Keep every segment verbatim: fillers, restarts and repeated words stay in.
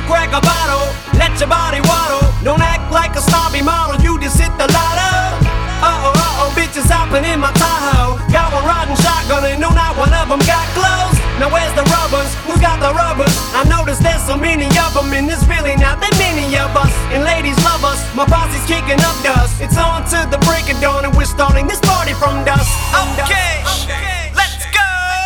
crack a bottle, let your body waddle. Don't act like a snobby model, you just hit the lotto. Uh-oh, uh-oh, bitches hopping in my Tahoe. Got one riding shotgun and no, not one of them got clothes. Now where's the rubbers? Who got the rubbers? I noticed there's so many of them, and there's really not that many of us. And ladies love us, my posse's kicking up dust. It's on to the break of dawn, and we're starting this party from dusk. Okay, okay, let's go.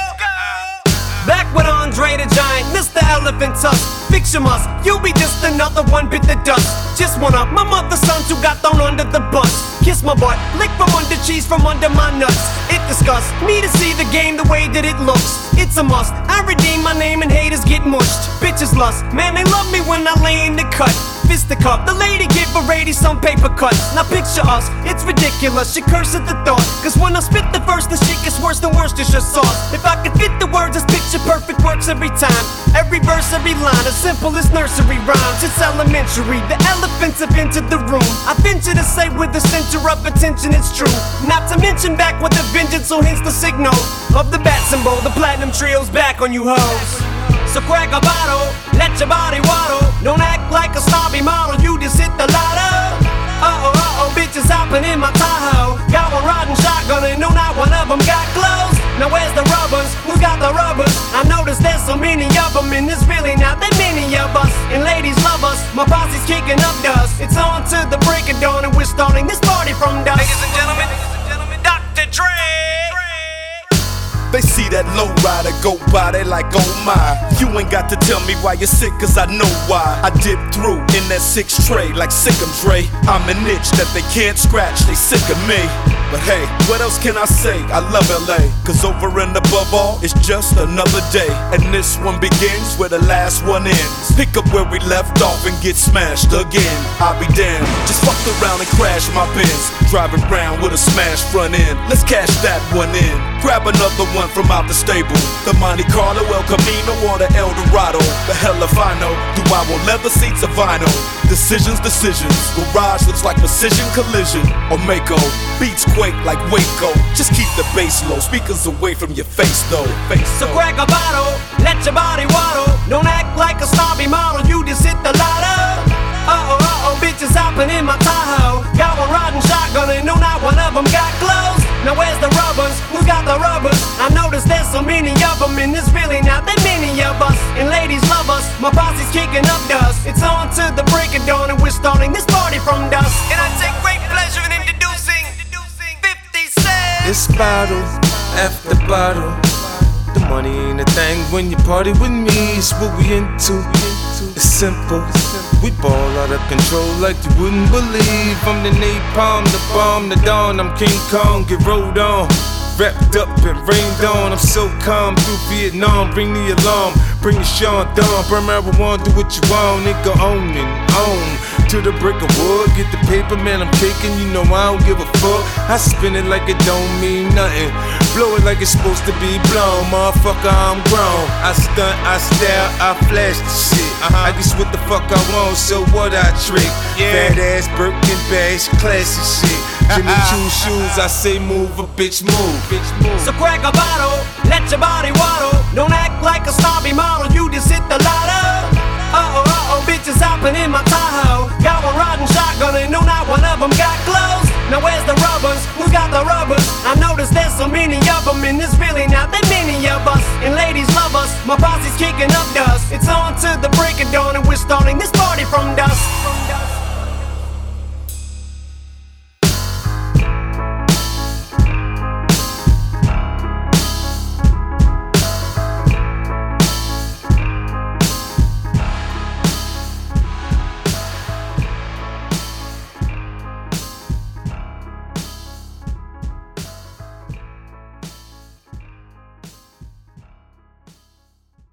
Back with Andre the Giant, Mister Elephant Tusk. Fix your must, you'll be just another one bit the dust. Just one of my mother's sons who got thrown under the bus. Kiss my butt, lick from under cheese from under my nuts. It disgusts me to see the game the way that it looks. It's a must, I redeem my name and haters get mushed. Bitches lust, man they love me when I lay in the cut. Fisticuff, the lady give a lady some paper cuts. Now picture us, it's ridiculous, she curse at the thought. Cause when I spit the verse, the shit gets worse than worse, it's just sauce. If I could fit the words, this picture perfect works every time. Every verse, every line, as simple as nursery rhymes. It's elementary, the elephants have entered the room. I venture to say with the center of attention it's true. Not to mention back with a vengeance, so hence the signal of the bat symbol. The platinum trio's back on you hoes. So crack a bottle, let your body waddle. Don't act like a snobby model, you just hit the lotto. Uh-oh, uh-oh, bitches hopping in my Tahoe. Got one riding shotgun and no, not one of them got clothes. Now where's the rubbers? Who got the rubbers? I noticed there's so many of them, and there's really not that many of us. And ladies love us, my posse's kicking up dust. It's on to the break of dawn, and we're starting this party from dusk. Ladies and gentlemen, Doctor Dre. They see that low rider go by, they like, oh my. You ain't got to tell me why you're sick, cause I know why. I dip through in that six tray like Sick'em Dre. I'm an itch that they can't scratch, they sick of me. But hey, what else can I say? I love L A, cause over and above all, it's just another day. And this one begins where the last one ends. Pick up where we left off and get smashed again. I'll be damned, just fucked around and crashed my Benz. Driving around with a smashed front end. Let's cash that one in. Grab another one from out the stable. The Monte Carlo, El Camino, or the El Dorado. The hell if I know. Do I want leather seats or vinyl? Decisions, decisions. Garage looks like precision collision. Or Mako. Beats quake like Waco. Just keep the bass low. Speakers away from your face though. Face so though. Crack a bottle, let your body waddle. Don't act like a snobby model, you just hit the lotto. Uh-oh, uh-oh, bitches hopping in my Tahoe. Got one riding shotgun and no, not one of them got clothes. Now where's the rubbers? Who got the rubbers? I noticed there's so many of them, and there's really not that many of us. And ladies love us, my posse's kicking up dust. It's on to the break of dawn, and we're starting this party from dusk. And I take great pleasure in introducing fifty Cent. It's bottle after bottle. The money ain't a thing when you party with me. It's what we into. It's simple. We ball out of control like you wouldn't believe. I'm the napalm, the bomb, the dawn. I'm King Kong, get rolled on. Wrapped up and rained on. I'm so calm through Vietnam. Bring the alarm, bring the Sean Dawn. Burn marijuana, do what you want. Nigga on and on. To the brick of wood, get the paper, man, I'm taking. You know I don't give a fuck. I spin it like it don't mean nothing. Blow it like it's supposed to be blown. Motherfucker, I'm grown. I stunt, I style, I flash the shit. uh-huh. I guess what the fuck I want, so what I trick. Yeah. Fat ass Birkin bags, classy shit. Jimmy Choo shoes, I say move, a bitch move. Bitch move. So crack a bottle, let your body waddle. Don't act like a snobby model, you just hit the lotto. Uh-oh, uh-oh, bitches hopping in my Tahoe. Got one riding shotgun and no, not one of them got clothes. Now where's the rubbers? Who got the rubbers? I noticed there's so many of them, and there's really not that many of us. And ladies love us, my posse's kicking up dust. It's on to the break of dawn, and we're starting this party from dusk.